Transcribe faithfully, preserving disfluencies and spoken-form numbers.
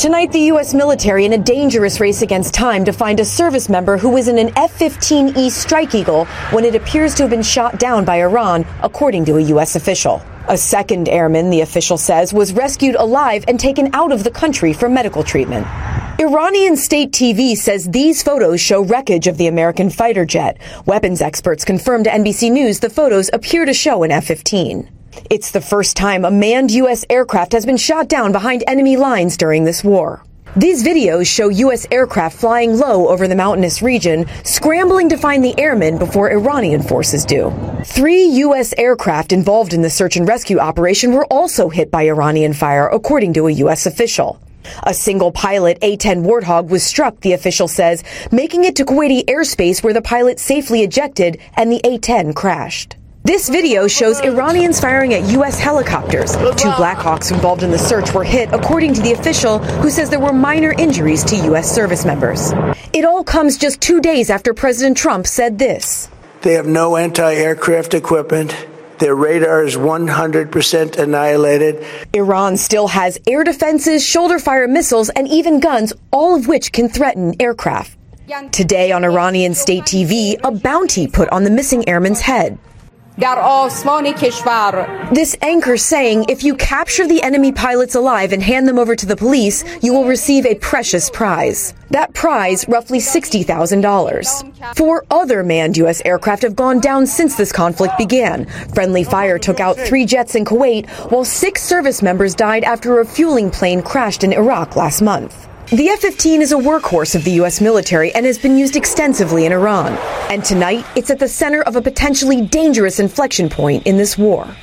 Tonight, the U S military in a dangerous race against time to find a service member who was in an F fifteen E Strike Eagle when it appears to have been shot down by Iran, according to a U S official. A second airman, the official says, was rescued alive and taken out of the country for medical treatment. Iranian state T V says these photos show wreckage of the American fighter jet. Weapons experts confirmed to N B C News the photos appear to show an F fifteen. It's the first time a manned U S aircraft has been shot down behind enemy lines during this war. These videos show U S aircraft flying low over the mountainous region, scrambling to find the airmen before Iranian forces do. Three U S aircraft involved in the search and rescue operation were also hit by Iranian fire, according to a U S official. A single pilot, A ten Warthog, was struck, the official says, making it to Kuwaiti airspace where the pilot safely ejected and the A ten crashed. This video shows Iranians firing at U S helicopters. Two Blackhawks involved in the search were hit, according to the official, who says there were minor injuries to U S service members. It all comes just two days after President Trump said this. They have no anti-aircraft equipment. Their radar is one hundred percent annihilated. Iran still has air defenses, shoulder-fire missiles, and even guns, all of which can threaten aircraft. Today on Iranian state T V, a bounty put on the missing airman's head. This anchor saying if you capture the enemy pilots alive and hand them over to the police, you will receive a precious prize. That prize, roughly sixty thousand dollars. Four other manned U S aircraft have gone down since this conflict began. Friendly fire took out three jets in Kuwait, while six service members died after a refueling plane crashed in Iraq last month. The F fifteen is a workhorse of the U S military and has been used extensively in Iran. And tonight, it's at the center of a potentially dangerous inflection point in this war.